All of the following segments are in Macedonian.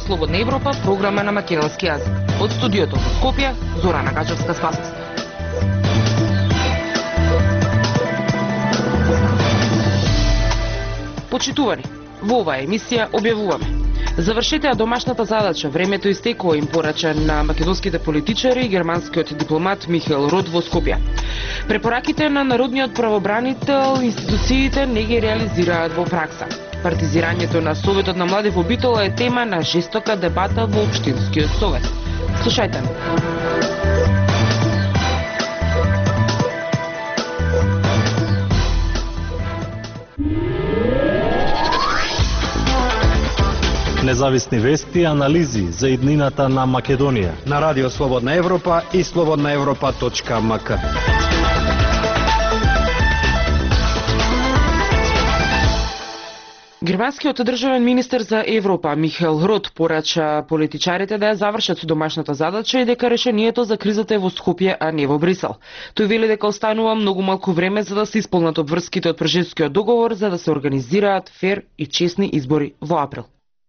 Слободна Европа, програма на македонски јазик. Од студиото во Скопје, Зорана Качевска-Спасовска. Почитувани, во оваа емисија објавуваме: завршете ја домашната задача, времето истекува, им порача на македонските политичари и германскиот дипломат Михаел Рот во Скопје. Препораките на народниот правобранител институциите не ги реализираат во пракса. Партизирањето на Советот на млади во Битола е тема на жестока дебата во Општинскиот совет. Слушајте ме. Независни вести и анализи за иднината на Македонија на Радио Слободна Европа и slobodnaevropa.mk. Германскиот државен министер за Европа Михаел Рот порача политичарите да ја завршат со домашната задача и дека решението за кризата е во Скопје, а не во Брисел. Тој вели дека останува многу малку време за да се исполнат обврските од Прежинскиот договор за да се организираат фер и честни избори во април.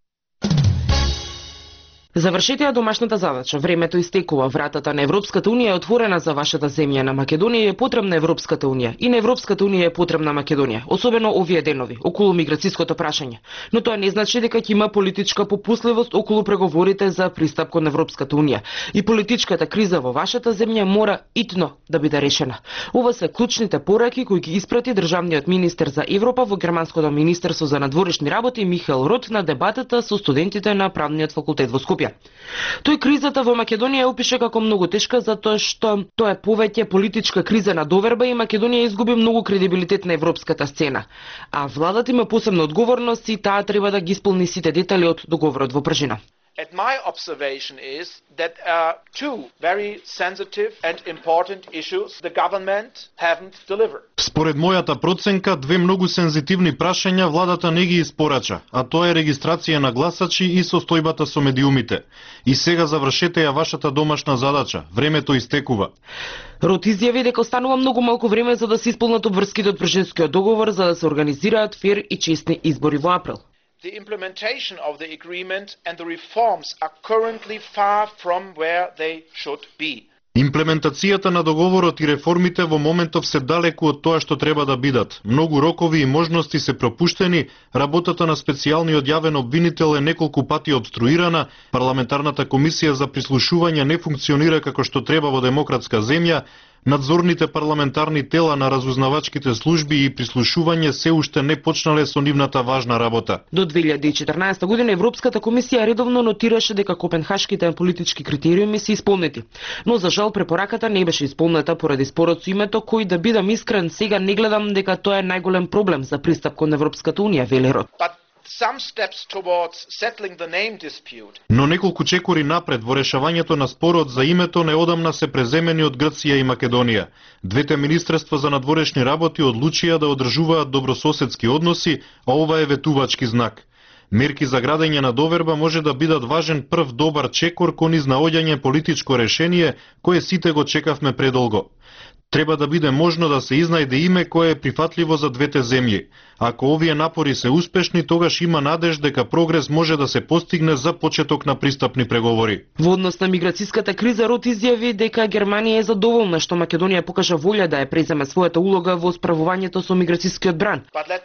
Завршете ја домашната задача, времето истекува, вратата на Европската унија е отворена за вашата земја. На Македонија е потребна Европската унија и на Европската унија е потребна Македонија, особено овие денови околу миграцијското прашање. Но тоа не значи дека ќе има политичка попусливост околу преговорите за пристап кон Европската унија. И политичката криза во вашата земја мора итно да биде решена. Ова се клучните пораки кои ги испрати државниот министер за Европа во германското министерство за надворешни работи Михаел Рот на дебатата со студентите на правниот факултет во Скопје. Тој кризата во Македонија опише како многу тешка затоа што тоа е повеќе политичка криза на доверба и Македонија изгуби многу кредибилитет на европската сцена. А владата има посебна одговорност и таа треба да ги исполни сите детали од договорот во Пржина. And my observation is that two very sensitive and important issues the government haven't delivered. Според мојата проценка, две многу сензитивни прашања владата не ги испорача, а тоа е регистрација на гласачи и состојбата со медиумите. И сега завршете ја вашата домашна задача. Времето истекува. Рот изјави дека останува многу малку време за да се исполнат обврските од Пржинскиот договор за да се организираат фер и честни избори во април. The implementation of the agreement and the reforms are currently far from where they should be. Имплементацијата на договорот и реформите во моментов се далеку од тоа што треба да бидат. Многу рокови и можности се пропуштени, работата на специјалниот јавен обвинител е неколку пати обструирана, парламентарната комисија за прислушување не функционира како што треба во демократска земја, надзорните парламентарни тела на разузнавачките служби и прислушување се уште не почнале со нивната важна работа. До 2014 година Европската комисија редовно нотираше дека копенхашките политички критериуми се исполнети, но за жал препораката не беше исполнета поради спорот со името кој, да бидам искрен, сега не гледам дека тоа е најголем проблем за пристап кон Европската унија, вели Рот. Some steps towards settling the name dispute. Но неколку чекори напред во решавањето на спорот за името неодамна се преземени од Грција и Македонија. Двете министерства за надворешни работи одлучија да одржуваат добрососедски односи, а ова е ветувачки знак. Мерки за градење на доверба може да бидат важен прв добар чекор кон изнаоѓање политичко решение кое сите го чекавме предолго. Треба да биде можно да се изнајде име кое е прифатливо за двете земји. Ако овие напори се успешни, тогаш има надеж дека прогрес може да се постигне за почеток на пристапни преговори. Во однос на миграцијската криза, Рот изјави дека Германија е задоволна што Македонија покажа волја да ја преземе својата улога во справувањето со миграцијскиот бран.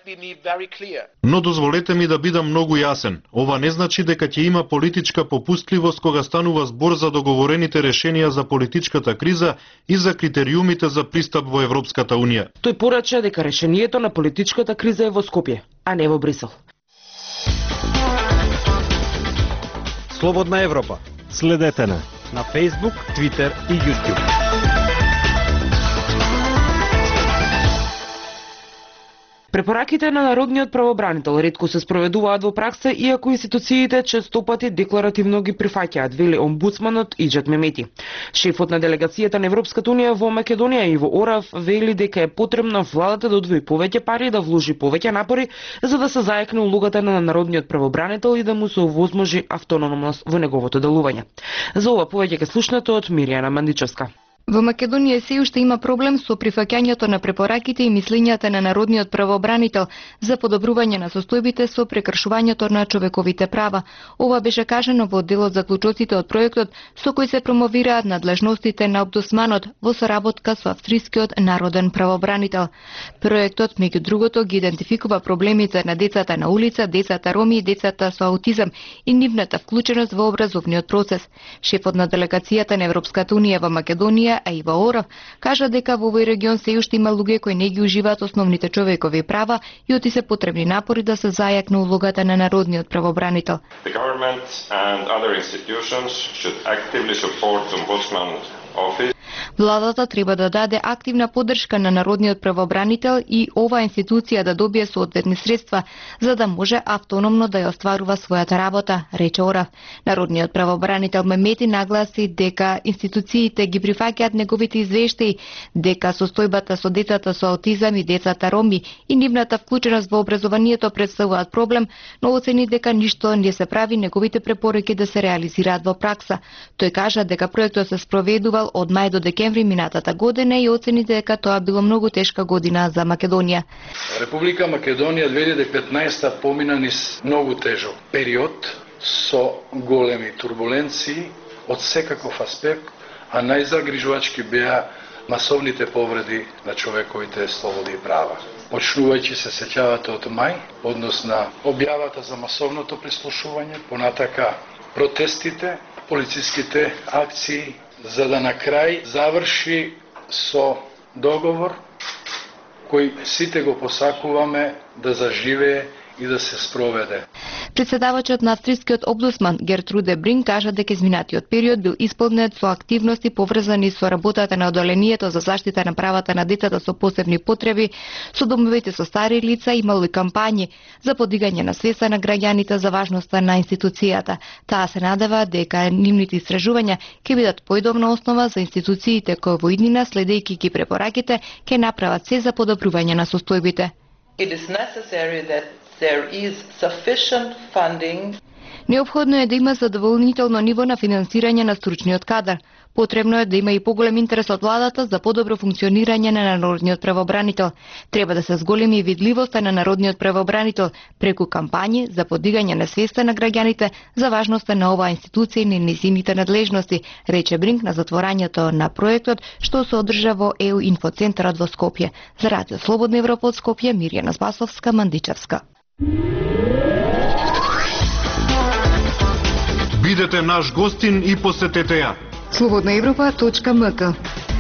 Но дозволете ми да бидам многу јасен. Ова не значи дека ќе има политичка попустливост кога станува збор за договорените решенија за политичката криза и за критериумите за пристап во Европската унија. Тој порача дека решението на политичката криза е во Скопје, а не во Брисел. Слободна Европа. Следете на Facebook, Twitter и YouTube. Препораките на народниот правобранител ретко се спроведуваат во пракса, иако институциите често пати декларативно ги прифаќаат, вели омбудсманот Иџет Мемети. Шефот на делегацијата на Европската унија во Македонија Иво Орав вели дека е потребно владата да одвои повеќе пари и да вложи повеќе напори за да се заекне улогата на народниот правобранител и да му се овозможи автономност во неговото делување. За ова повеќе ке слушнете од Миријана Мандичевска. Во Македонија се уште има проблем со прифаќањето на препораките и мислењата на народниот правообранител за подобрување на состојбите со прекршувањето на човековите права. Ова беше кажано во делот заклучоците од проектот со кој се промовираат надлежностите на омбудсманот во соработка со австрискиот народен правообранител. Проектот меѓу другото ги идентификува проблемите на децата на улица, децата роми и децата со аутизам и нивната вклученост во образовниот процес. Шефот на делегацијата на Европската унија во Македонија Аива Оров кажа дека во овој регион се уште има луѓе кои не ги уживаат основните човекови права и оти се потребни напори да се зајакне улогата на народниот правообранител. The government and other institutions should actively support the Ombudsman's office. Владата треба да даде активна поддршка на народниот правообранител и оваа институција да добие соодветни средства за да може автономно да ја остварува својата работа, рече Орав. Народниот правообранител Мемети нагласи дека институциите ги прифаќаат неговите извештаи, дека состојбата со децата со аутизам и децата роми и нивната вклученост во образованието представуваат проблем, но оцени дека ништо не се прави неговите препораки да се реализираат во пракса. Тој кажа дека проектот се спроведувал од мај до декември минатата година и оцени дека тоа било многу тешка година за Македонија. Република Македонија 2015 помина низ многу тежок период со големи турбуленции од секаков аспект, а најзагрижувачки беа масовните повреди на човековите слободи и права. Почнувајќи се сеќавате од мај, однос на објавата за масовното прислушување, понатака протестите, полициските акции, за да на крај заврши со договор кој сите го посакуваме да заживее и да се спроведе. Председавачот на австрискиот омбудсман Гертруде Бринг кажа дека изминатиот период бил исполнет со активности поврзани со работата на одделението за заштита на правата на децата со посебни потреби, со домовите со стари лица, имало и кампањи за подигање на свеста на граѓаните за важноста на институцијата. Таа се надева дека нивните истражувања ќе бидат поидобна основа за институциите кои во иднина, следејќи ги препораките, ќе направат се за подобрување на состојбите. It is necessary that there is sufficient funding. Неопходно е да има задоволнително ниво на финансирање на стручниот кадар. Потребно е да има и поголем интерес од владата за подобро функционирање на народниот правообранител. Треба да се зголеми видливоста на народниот правообранител преку кампањи за подигање на свеста на граѓаните за важноста на оваа институција и на нејзините надлежности, рече Бринг на затворањето на проектот што се одржа во ЕУ инфоцентарот во Скопје. За Радио Слободна Европа од Скопје, Мирјана Спасовска, Мандичевска. Бидете наш гостин и посетете ја. slobodnaevropa.mk.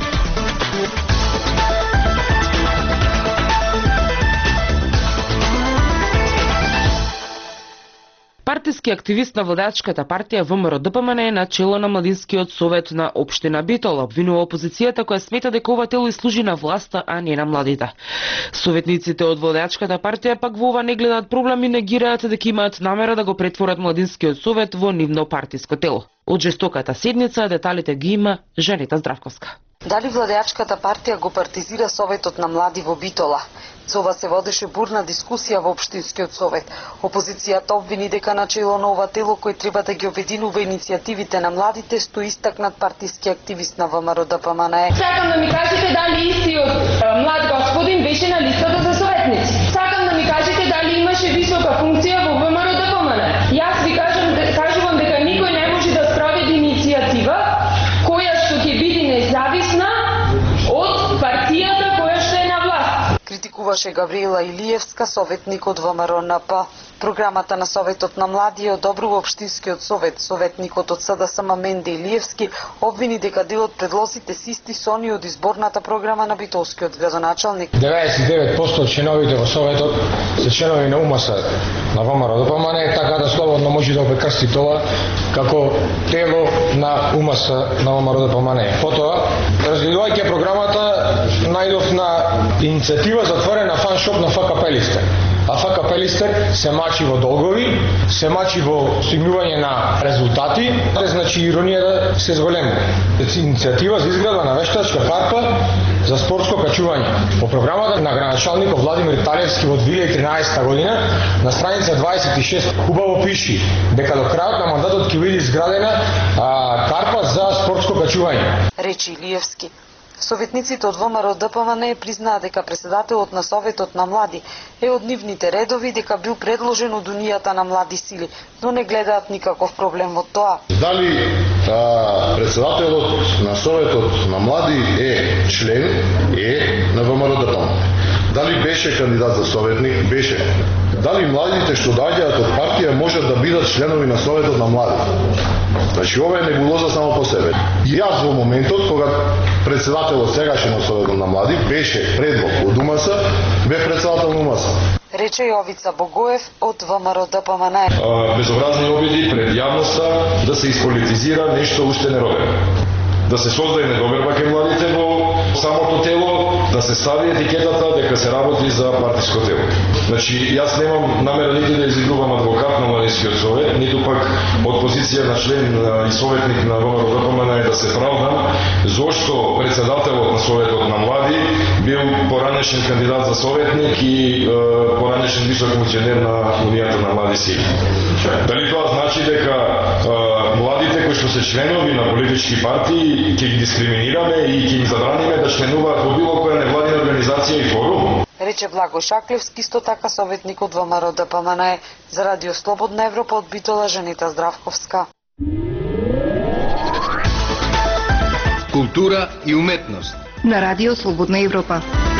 Партиски активист на владачката партија ВМРО-ДПМН е на чело на Младинскиот совет на општина Битола, обвинува опозицијата која смета дека ова тело служи на власта, а не на младите. Советниците од владачката партија пак во ова не гледаат проблем и негираат дека имаат намера да го претворат Младинскиот совет во нивно партиско тело. Од жестоката седница деталите ги има Жанета Здравковска. Дали владеачката партија го партизира Советот на млади во Битола? За ова се водеше бурна дискусија во Општинскиот совет. Опозицијата обвини дека начело на ова тело кој треба да ги обединува иницијативите на младите стои истакнат партиски активист на ВМРО-ДПМН. Сакам да ми кажете дали истиот млад господин беше на листата за советници. Сакам да ми кажете дали имаше висока функција во ВМРО-ДПМН. Јас ви кажувам дека никој не може да спроведи иницијатива која што ќе биде независна од партијата која што е на власт. Критикуваше Гавриела Илиевска, советник од ВМРО-НП. Програмата на Советот на млади одобрува Општинскиот совет. Советникот од СДСМ Менде Илиевски обвини дека дел од предлозите се исти со оние од изборната програма на битолскиот градоначалник. 99% од членовите во Советот се членови на УМС на ВМРО-ДПМН, така да слободно може да опрекрсти тоа како тело на УМС на ВМРО-ДПМН. Потоа, разгледувајќи програмата, најдов на иницијатива за отворена фан-шоп на ФКП Листер. А ФКП Листер се мачи во долгови, се мачи во стигнување на резултати, значи иронијата се зголемува. Иницијатива за изградба на вештачка карпа за спортско качување. По програмата на градоначалникот Владимир Талевски во 2013 година на страница 26 хубаво пиши дека до крајот на мандатот ќе биде изградена карпа за спортско качување. Речи Илиевски. Советниците од ВМРО ДПМН признаа дека председателот на Советот на млади е од нивните редови, дека бил предложен од Унијата на млади сили, но не гледаат никаков проблем во тоа. Дали председателот на Советот на млади е член на ВМРО ДПМН? Дали беше кандидат за советник? Беше. Дали младите што доаѓаат од партија можат да бидат членови на Советот на млади? Значи, ова е небулоза само по себе. Јас во моментот, кога председателот сегашен на Советот на млади беше предлог од УМС, бе председател на УМС. Рече Јовица Богоев од ВМРО ДПМН. Безобразни обиди пред јавноста да се исполитизира нешто уште неробено. Да се создаде недоверба кај младите во самото тело, да се стави етикетата дека се работи за партиско тело. Значи, јас немам намера ниту да изигрувам адвокат на Младинскиот совет, ниту пак од позиција на член и советник на ВМРО ДПМН да се правдам зошто председателот на Советот на млади бил поранешен кандидат за советник и поранешен висок функционер на Унијата на млади сили. Дали тоа значи дека младите кои што се членови на политички партии ќе ги дискриминираме и ќе ги забраниме да членуваат во било која невладина организација и форум? Рече Благо Шаклевски, исто така советник од ВМРО ДПМН за Радио Слободна Европа од Битола, Женита Здравковска. Култура и уметност на Радио Слободна Европа.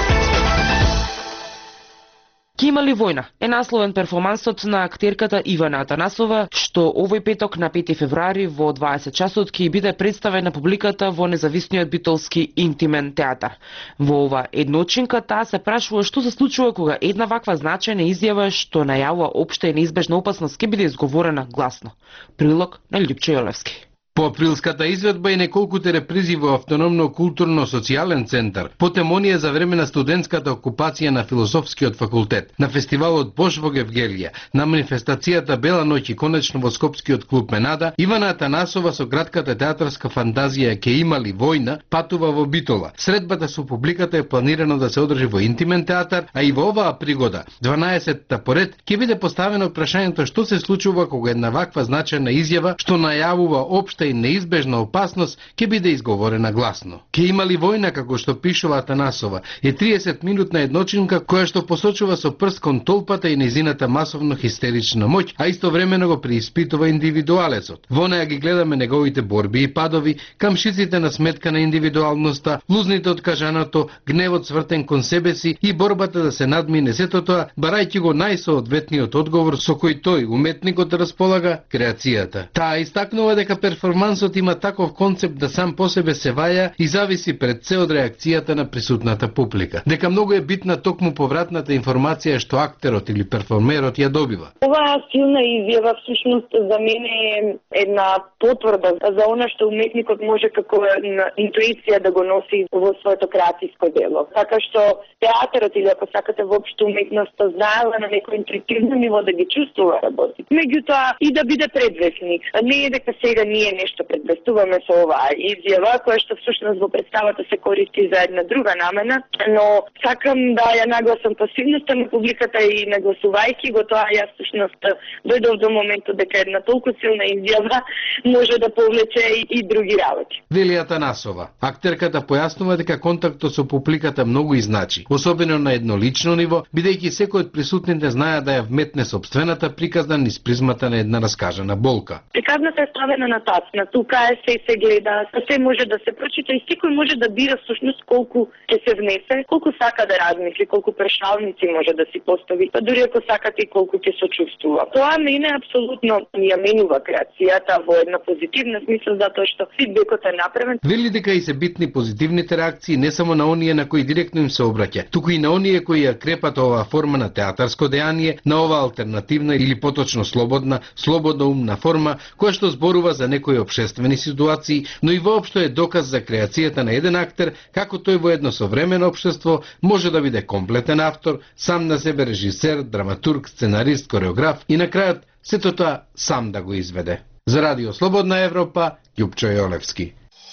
Ке има ли војна? Е насловен перформансот на актерката Ивана Атанасова, што овој петок на 5 февруари во 20 часот ќе биде представен на публиката во независниот битолски интимен театар. Во ова едночинка таа се прашува што се случува кога една ваква значајна изјава што најавува општа и неизбежна опасност ќе биде изговорена гласно. Прилог на Лјупче Јолевски. По априлската изведба и неколкуте репризи во Автономно културно-социјален центар, потем оние за време на студентската окупација на Философскиот факултет, на фестивалот Бош во Гевгелија, на манифестацијата Бела ноќ и конечно во Скопскиот клуб Менада, Ивана Атанасова со кратката театарска фантазија Ке има ли војна патува во Битола. Средбата со публиката е планирано да се одржи во интимен театар, а и во оваа пригода, 12-та поред, ќе биде поставено прашањето што се случува кога една ваква значајна изјава што најавува општа и неизбежна опасност ќе биде изговорена гласно. Ке има ли војна, како што пишува Атанасова, е 30-минутна едночинка која што посочува со прст кон толпата и незината масовно хистерична моќ, а истовремено го преиспитува индивидуалецот. Во неа ги гледаме неговите борби и падови, камшиците на сметка на индивидуалноста, лузните од кажаното, гневот свртен кон себе си и борбата да се надмине сето тоа, барајќи го најсоодветниот одговор со кој тој, уметникот, располага, креацијата. Таа истакнува дека перформансот има таков концепт да сам по себе се ваја и зависи пред се од реакцијата на присутната публика. Дека многу е битна токму повратната информација што актерот или перформерот ја добива. Оваа силна изјава всушност за мене е една потврда за она што уметникот може како интуиција да го носи во своето креативско дело. Така што театарот или ако сакате воопшто уметноста знаела на некој интуитивно ниво да ги чувствува работи. Меѓутоа и да биде предвестник. Не е дека сега ние нешто предвестуваме со оваа изјава, која што всушност во представата се користи за една друга намена, но сакам да ја нагласам пасивноста на публиката и нагласувајќи го тоа, јас всушност дојдов до моментот дека една толку силна изјава може да повлече и други работи. Вели Атанасова. Актерката појаснува дека контактот со публиката многу изначи, особено на еднолично ниво, бидејќи секој од присутните знае да ја вметне собствената приказна низ призмата на една раскажана болка. Приказната е ставена на тацна, тука е се гледа, се може да се прочита и секој може да бира всушност колку ќе се внесе, колку сака да размисли, колку прешалници може да си постави, па дури ако сакате и колку ќе се чувствува. Тоа мене апсолутно ја менува креацијата во една позитивна смисла, затоа што фидбекот е направен. Вели дека и се битни позитивните реакции не само на оние на кои директно им се обраќа, туку и на оние кои ја крепат оваа форма на театарско дејание, на оваа алтернативна или поточно слободноумна форма, која што зборува за некои општествени ситуации, но и воопшто е доказ за креацијата на еден актер, како тој во едно современо општество може да биде комплетен автор, сам на себе режисер, драматург, сценарист, кореограф и на крајот сето тоа сам да го изведе. За Радио Слободна Европа, Лјупчо Јолевски.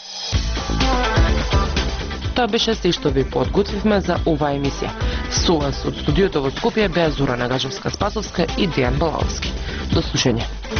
Тоа беше се што ви подготвивме за оваа емисија. Со вас од студиото во Скопје беа Зора Нагажевска-Спасовска и Дејан Балалски. До слушање.